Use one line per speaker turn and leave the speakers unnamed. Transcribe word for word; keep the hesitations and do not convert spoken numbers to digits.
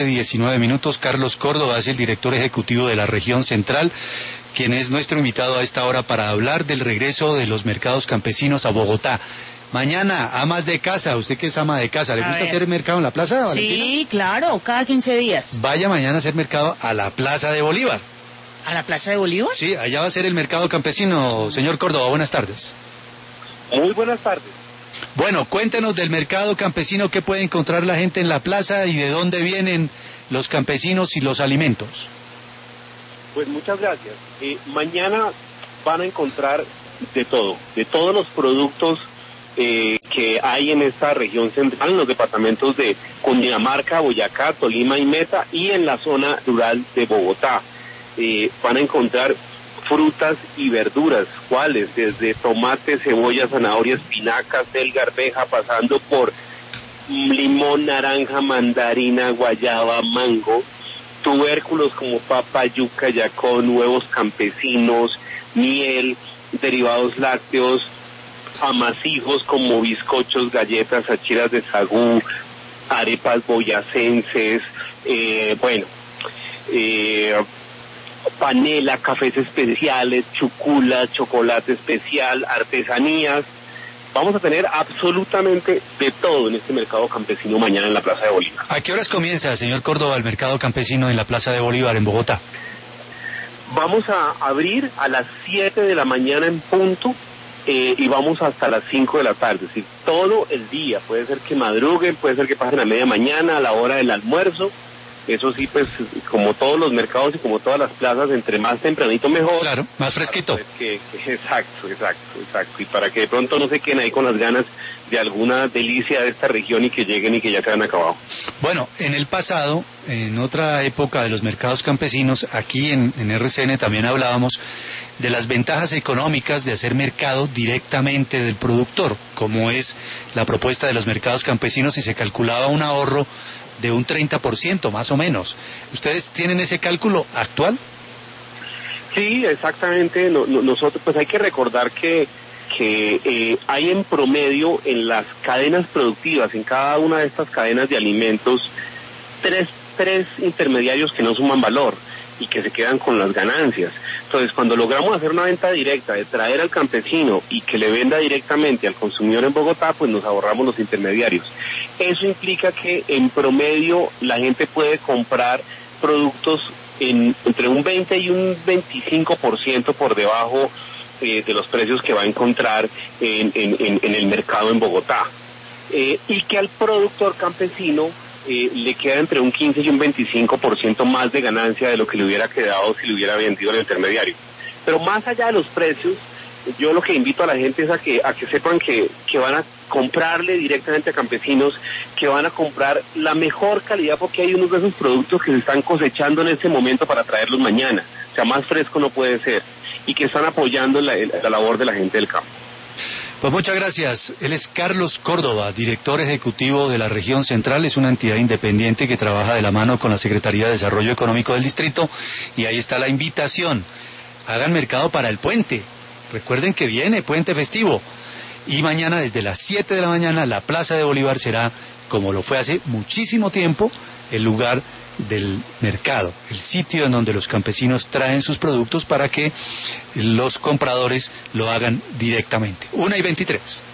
diecinueve minutos. Carlos Córdoba es el director ejecutivo de la región central, quien es nuestro invitado a esta hora para hablar del regreso de los mercados campesinos a Bogotá. Mañana, amas de casa, usted que es ama de casa, ¿le
A
gusta
ver.
hacer mercado en la plaza, Valentina?
Sí, claro, cada quince días.
Vaya mañana a hacer mercado a la Plaza de Bolívar.
¿A la Plaza de Bolívar?
Sí, allá va a ser el mercado campesino. Señor Córdoba, buenas tardes.
Muy buenas tardes.
Bueno, cuéntenos del mercado campesino, qué puede encontrar la gente en la plaza y de dónde vienen los campesinos y los alimentos.
Pues muchas gracias. Eh, mañana van a encontrar de todo, de todos los productos eh, que hay en esta región central, en los departamentos de Cundinamarca, Boyacá, Tolima y Meta, y en la zona rural de Bogotá. Eh, van a encontrar frutas y verduras, ¿cuáles? Desde tomate, cebolla, zanahoria, espinaca, selga, arveja, pasando por limón, naranja, mandarina, guayaba, mango, tubérculos como papa, yuca, yacón, huevos campesinos, miel, derivados lácteos, amasijos como bizcochos, galletas, achiras de sagú, arepas boyacenses, eh, bueno, eh, panela, cafés especiales, chucula, chocolate especial, artesanías. Vamos a tener absolutamente de todo en este mercado campesino mañana en la Plaza de Bolívar.
¿A qué horas comienza, señor Córdoba, el mercado campesino en la Plaza de Bolívar, en Bogotá?
Vamos a abrir a las siete de la mañana en punto eh, y vamos hasta las cinco de la tarde, es decir, todo el día. Puede ser que madruguen, puede ser que pasen a media mañana, a la hora del almuerzo. Eso sí, pues, como todos los mercados y como todas las plazas, entre más tempranito mejor.
Claro, más fresquito.
Pues que, que, exacto, exacto, exacto. Y para que de pronto no se queden ahí con las ganas de alguna delicia de esta región y que lleguen y que ya se han acabado.
Bueno, en el pasado, en otra época de los mercados campesinos, aquí en, en R C N también hablábamos de las ventajas económicas de hacer mercado directamente del productor, como es la propuesta de los mercados campesinos, y se calculaba un ahorro de un treinta por ciento más o menos. ¿Ustedes tienen ese cálculo actual?
Sí, exactamente. No, no, nosotros, pues hay que recordar que, que eh, hay en promedio en las cadenas productivas, en cada una de estas cadenas de alimentos, tres, tres intermediarios que no suman valor y que se quedan con las ganancias. Entonces, cuando logramos hacer una venta directa, de traer al campesino y que le venda directamente al consumidor en Bogotá, pues nos ahorramos los intermediarios. Eso implica que en promedio la gente puede comprar productos en, entre un veinte y un veinticinco por ciento por debajo eh, de los precios que va a encontrar en, en, en, en el mercado en Bogotá. Eh, y que al productor campesino Eh, le queda entre un quince y un veinticinco por ciento más de ganancia de lo que le hubiera quedado si le hubiera vendido al intermediario. Pero más allá de los precios, yo lo que invito a la gente es a que a que sepan que, que van a comprarle directamente a campesinos, que van a comprar la mejor calidad, porque hay unos de esos productos que se están cosechando en este momento para traerlos mañana. O sea, más fresco no puede ser, y que están apoyando la, la labor de la gente del campo.
Pues muchas gracias. Él es Carlos Córdoba, director ejecutivo de la región central. Es una entidad independiente que trabaja de la mano con la Secretaría de Desarrollo Económico del Distrito. Y ahí está la invitación. Hagan mercado para el puente. Recuerden que viene puente festivo. Y mañana desde las siete de la mañana la Plaza de Bolívar será, como lo fue hace muchísimo tiempo, el lugar del mercado, el sitio en donde los campesinos traen sus productos para que los compradores lo hagan directamente. Una y veintitrés.